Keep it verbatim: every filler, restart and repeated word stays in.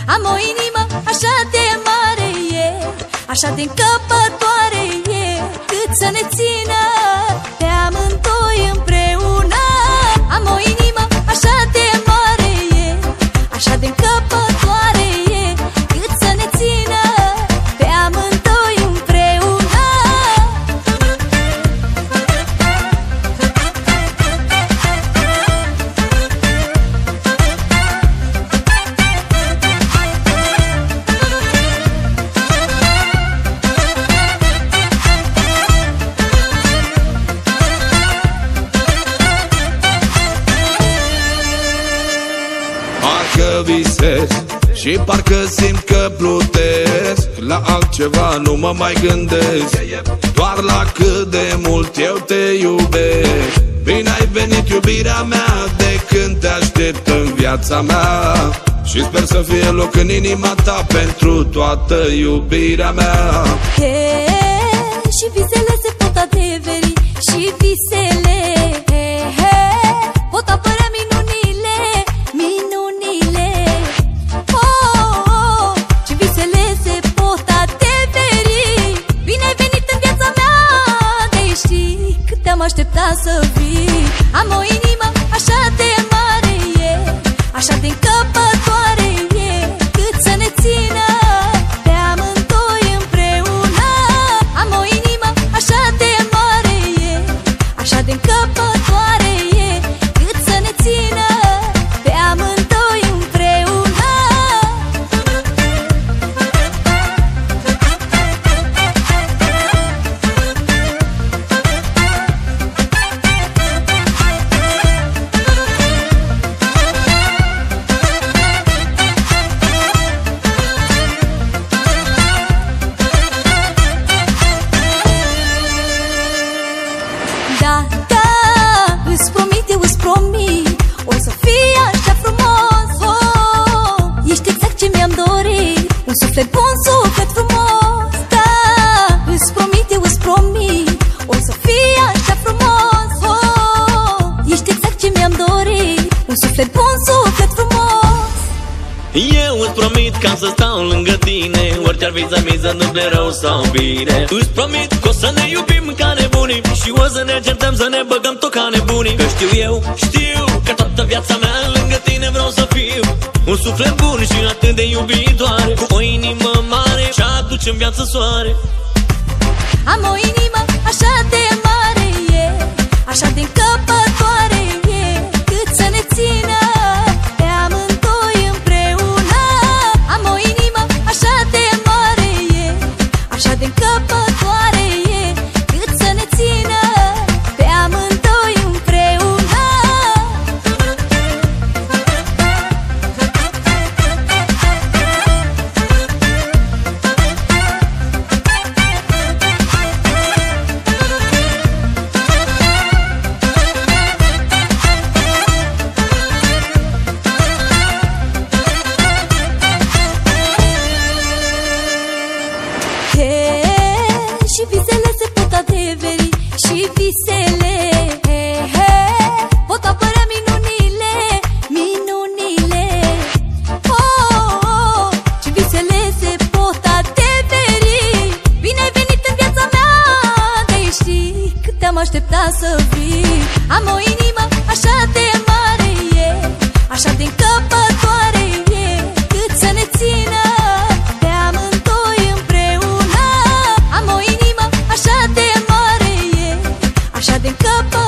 Am o inimă așa de mare e, așa de încăpătoare e, cât să ne țină pe amândoi împreună. Am o inimă așa de mare e, așa de încăpătoare e, cât să ne țină pe amândoi împreună. Parcă visez și parcă simt că plutesc, la altceva nu mă mai gândesc, doar la cât de mult eu te iubesc. Bine ai venit, iubirea mea, de când te aștept în viața mea, și sper să fie loc în inima ta pentru toată iubirea mea. He, și visele se pot adeveri, și visele he, he, pot apărea minunile, minunile. Oh, oh, și visele se pot adeveri. Bine ai venit în viața mea, de știi cât te-am așteptat să vii. Am o inimă așa de mare e, așa de încăpătoare e, cât să ne țină pe amândoi împreună. Am o inimă așa de mare e, așa de încăpătoare e, cât să ne țină pe amândoi împreună. Da, da, îți promit, eu îți promit, o să fie așa frumos. Oh, ești exact ce mi-am dorit, un suflet bun, suflet frumos. Da, îți promit, eu îți promit, o să fie așa frumos. Oh, ești exact ce mi-am dorit, un suflet bun, suflet frumos. Eu îți promit că am să stau lângă tine, orice ar fi să mi se întâmple rău sau bine. Îți promit că o să ne iubim ca nebunii și o să ne certăm, să ne băgăm tot ca nebunii. Că știu eu, știu că toată viața mea lângă tine vreau să fiu, un suflet bun și atât de iubitoare, cu o inimă mare și aduce în viață soare. Am o inimă așa de mare e, așa de încăpătoare e, cât să ne țină pe amândoi împreună. Am o inimă așa de mare e, așa de încăpătoare e, cât să ne țină pe amândoi împreună. He, și visele se pot adeveri, și visele he, he, pot apărea minunile, minunile. Oh, oh, și visele se pot adeveri. Bine ai venit în viața mea, de știi cât te-am așteptat să vii. Am o inimă așa de mare e, așa de încăpătoare e, cât să ne țină pe amândoi împreună. Am o inimă așa de mare e, așa de încăpătoare